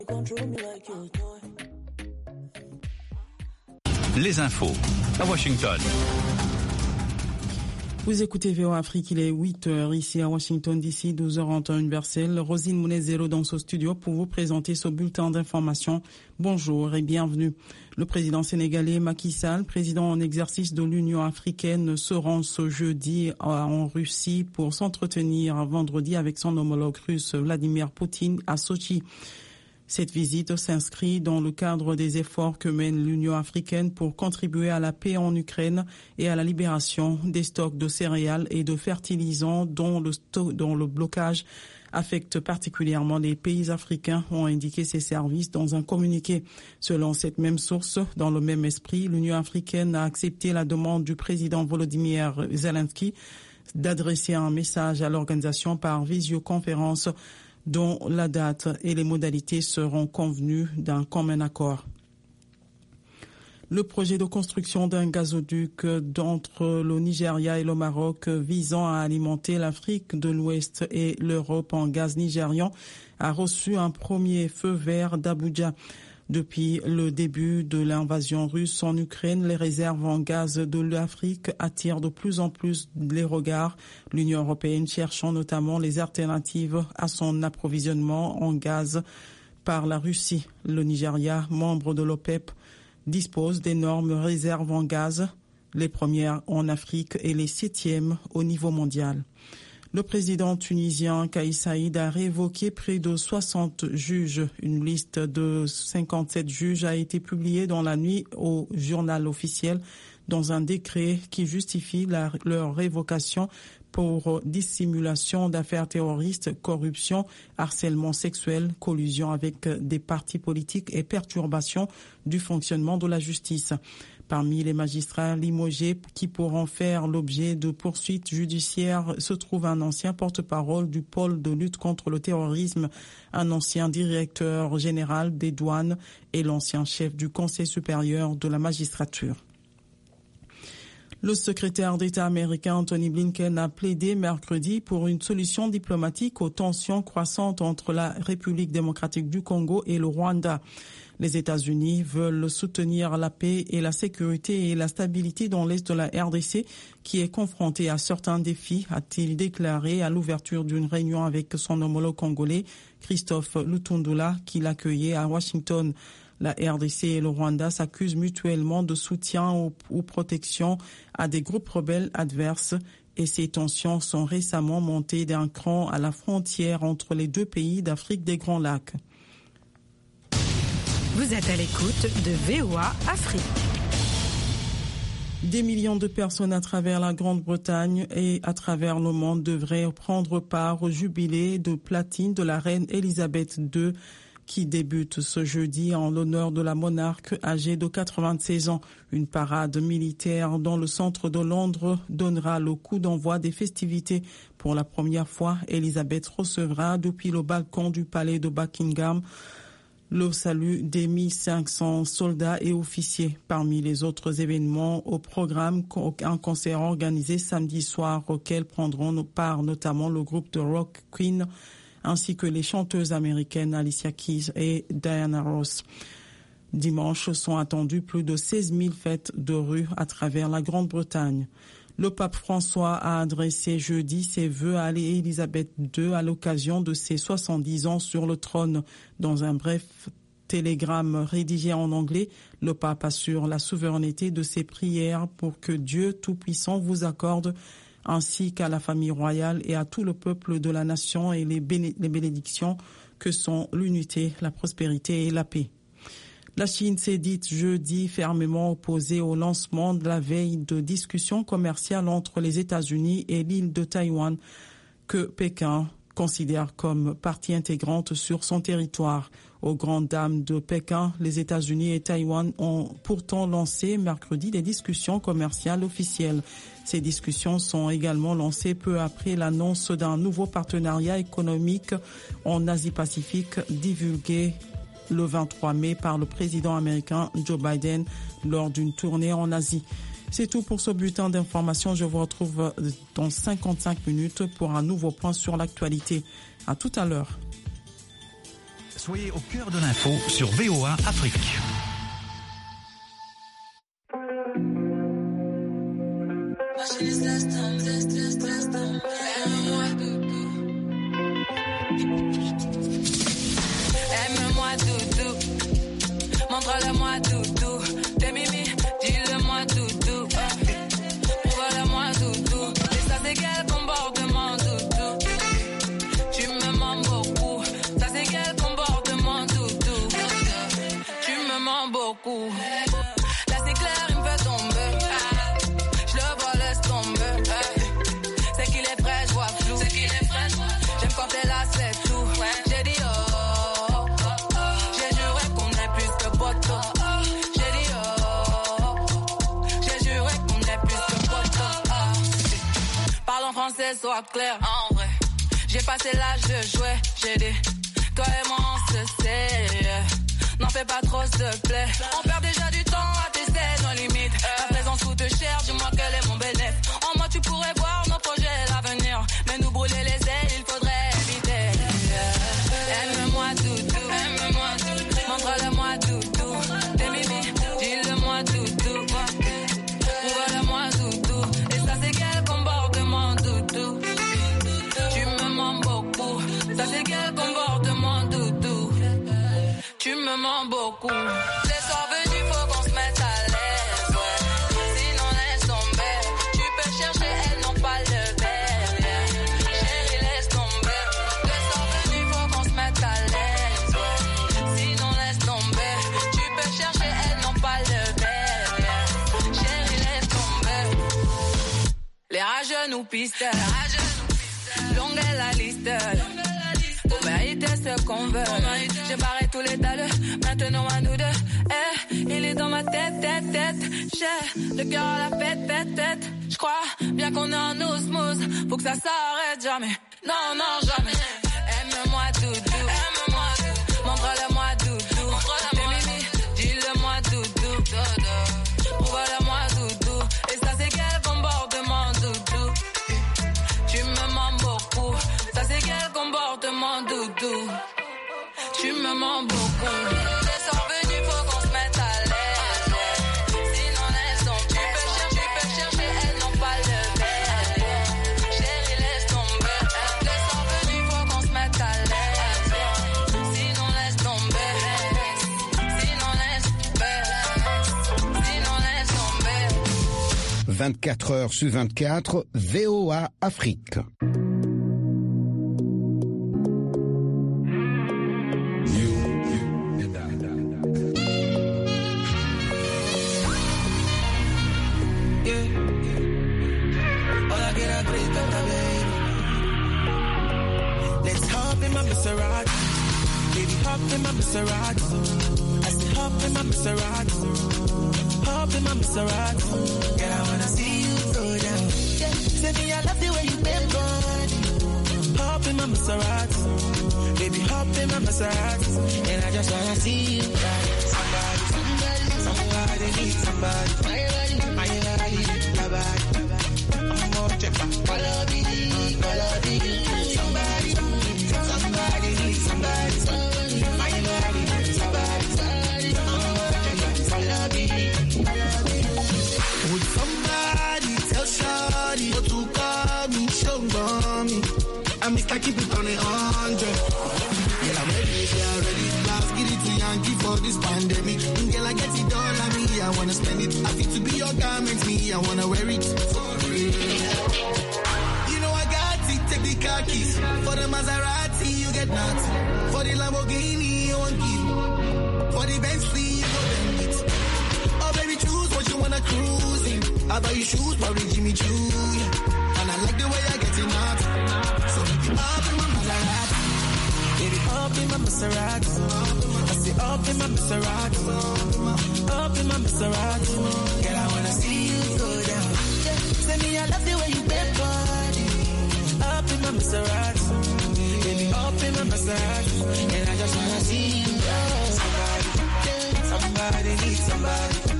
Les infos à Washington. Vous écoutez VOA Afrique, il est 8h ici à Washington DC, 12h en temps universel. Rosine Mounezero dans ce studio pour vous présenter ce bulletin d'information. Bonjour et bienvenue. Le président sénégalais Macky Sall, président en exercice de l'Union africaine, se rend ce jeudi en Russie pour s'entretenir vendredi avec son homologue russe Vladimir Poutine à Sochi. Cette visite s'inscrit dans le cadre des efforts que mène l'Union africaine pour contribuer à la paix en Ukraine et à la libération des stocks de céréales et de fertilisants dont le blocage affecte particulièrement les pays africains, ont indiqué ces services dans un communiqué. Selon cette même source, dans le même esprit, l'Union africaine a accepté la demande du président Volodymyr Zelensky d'adresser un message à l'organisation par visioconférence dont la date et les modalités seront convenues d'un commun accord. Le projet de construction d'un gazoduc entre le Nigeria et le Maroc visant à alimenter l'Afrique de l'Ouest et l'Europe en gaz nigérian a reçu un premier feu vert d'Abuja. Depuis le début de l'invasion russe en Ukraine, les réserves en gaz de l'Afrique attirent de plus en plus les regards. L'Union européenne cherchant notamment les alternatives à son approvisionnement en gaz par la Russie. Le Nigeria, membre de l'OPEP, dispose d'énormes réserves en gaz, les premières en Afrique et les 7e au niveau mondial. Le président tunisien Kais Saïed a révoqué près de 60 juges. Une liste de 57 juges a été publiée dans la nuit au journal officiel dans un décret qui justifie leur révocation pour dissimulation d'affaires terroristes, corruption, harcèlement sexuel, collusion avec des partis politiques et perturbation du fonctionnement de la justice. Parmi les magistrats limogés qui pourront faire l'objet de poursuites judiciaires se trouve un ancien porte-parole du pôle de lutte contre le terrorisme, un ancien directeur général des douanes et l'ancien chef du Conseil supérieur de la magistrature. Le secrétaire d'État américain Anthony Blinken a plaidé mercredi pour une solution diplomatique aux tensions croissantes entre la République démocratique du Congo et le Rwanda. Les États-Unis veulent soutenir la paix et la sécurité et la stabilité dans l'est de la RDC, qui est confrontée à certains défis, a-t-il déclaré à l'ouverture d'une réunion avec son homologue congolais, Christophe Lutundula, qui l'accueillait à Washington. La RDC et le Rwanda s'accusent mutuellement de soutien ou protection à des groupes rebelles adverses et ces tensions sont récemment montées d'un cran à la frontière entre les deux pays d'Afrique des Grands Lacs. Vous êtes à l'écoute de VOA Afrique. Des millions de personnes à travers la Grande-Bretagne et à travers le monde devraient prendre part au jubilé de platine de la reine Elisabeth II qui débute ce jeudi en l'honneur de la monarque âgée de 96 ans. Une parade militaire dans le centre de Londres donnera le coup d'envoi des festivités. Pour la première fois, Elisabeth recevra depuis le balcon du palais de Buckingham le salut des 1500 soldats et officiers. Parmi les autres événements au programme, un concert organisé samedi soir auquel prendront part notamment le groupe de rock Queen ainsi que les chanteuses américaines Alicia Keys et Diana Ross. Dimanche sont attendus plus de 16 000 fêtes de rue à travers la Grande-Bretagne. Le pape François a adressé jeudi ses vœux à Elisabeth II à l'occasion de ses 70 ans sur le trône. Dans un bref télégramme rédigé en anglais, le pape assure la souveraineté de ses prières pour que Dieu Tout-Puissant vous accorde, ainsi qu'à la famille royale et à tout le peuple de la nation et les bénédictions que sont l'unité, la prospérité et la paix. La Chine s'est dite jeudi fermement opposée au lancement de la veille de discussions commerciales entre les États-Unis et l'île de Taïwan que Pékin considère comme partie intégrante sur son territoire. Aux grandes dames de Pékin, les États-Unis et Taïwan ont pourtant lancé mercredi des discussions commerciales officielles. Ces discussions sont également lancées peu après l'annonce d'un nouveau partenariat économique en Asie-Pacifique divulgué le 23 mai par le président américain Joe Biden lors d'une tournée en Asie. C'est tout pour ce bulletin d'information. Je vous retrouve dans 55 minutes pour un nouveau point sur l'actualité. À tout à l'heure. Soyez au cœur de l'info sur VOA Afrique. Aime-moi doudou, montre-le-moi doudou, t'es mimi, dis-le-moi doudou, prouve-le-moi doudou, et ça c'est quel comportement doudou, tu me mens beaucoup, ça c'est quel comportement doudou, tu me mens beaucoup, là c'est clair il me fait tomber, je le vois laisse tomber, c'est qu'il est frais, je vois flou, j'aime quand t'es là c'est tout, j'ai dit oh. Français soit clair, en vrai. J'ai passé l'âge de jouer, j'ai dit, toi et moi on se sait. N'en fais pas trop s'il te plaît. On perd déjà du temps à tester nos limites. La présence coûte cher, dis-moi quel est mon bénéfice. En moi tu pourrais voir nos projets et l'avenir. Mais nous brûler les ailes, il faudrait éviter. Aime-moi doudou, montre-le-moi doudou. T'es mimi, dis-le-moi doudou. Prouve-le-moi doudou. Et ça c'est quel comportement doudou. Tu me mens beaucoup. Ça c'est quel comportement doudou. Tu me mens beaucoup. Les soirs venus, faut qu'on se mette à l'aise, ouais. Sinon laisse tomber. Tu peux chercher, elles n'ont pas le verre, yeah. Chérie, laisse tomber. Les soirs venus, faut qu'on se mette à l'aise, ouais. Sinon laisse tomber. Tu peux chercher, elles n'ont pas le verre, yeah. Chérie, laisse tomber. Les rageux nous pistolent. Longue est la liste. Pour mériter ce qu'on veut. J'ai barré tous les dalles, maintenant à nous deux. Il est dans ma tête. J'ai le cœur à la fête. J'crois bien qu'on est en osmose. Faut que ça s'arrête jamais. Non, jamais. Aime-moi doudou. Montre-le-moi doudou. T'es mimi, dis-le-moi doudou. Prouve-le-moi doudou. Et ça c'est quel comportement doudou. Tu me mens beaucoup. Ça c'est quel comportement doudou. Tu me mens beaucoup. Les soirs venus, faut qu'on se mette à l'aise. Sinon laisse tomber. Tu peux chercher, elles n'ont pas le verre. Chérie, laisse tomber. Les soirs venus, faut qu'on se mette à l'aise. Sinon laisse tomber. Sinon laisse tomber. 24 heures sur 24, VOA Afrique. Hop in my Maserati. I said hop in my Maserati. Hop in my Maserati. Girl, I wanna see you go down. Yeah. Say me, I love the way you bend body. Hop in my Maserati. Baby, hop in my Maserati. And I just wanna see you ride. Somebody need somebody. My body, your body. I'm more checker. Follow me. Somebody need somebody. Would somebody tell Shawty what to call me, show me? I'm Mr. Keep it on 100. Yeah, I'm ready, Let's get it to Yankee for this pandemic. Girl, I get it all on me, I wanna spend it. I feel to be your garment, me, I wanna wear it for real. You know I got it, take the car keys. For the Maserati, you get nothing. For the Lamborghini, you won't give. For the Bentley, you go bend it. Oh, baby, choose what you wanna cruise in. I buy you shoes, probably Jimmy Choo. And I like the way I get it out. So up in my Maserati. Baby, up in my Maserati. I say up in my Maserati. Up in my Maserati. Girl, I wanna see you go down. Say me, I love the way you bend body. Up in my Maserati. Baby, up in my Maserati. And I just wanna see you go. Somebody needs somebody.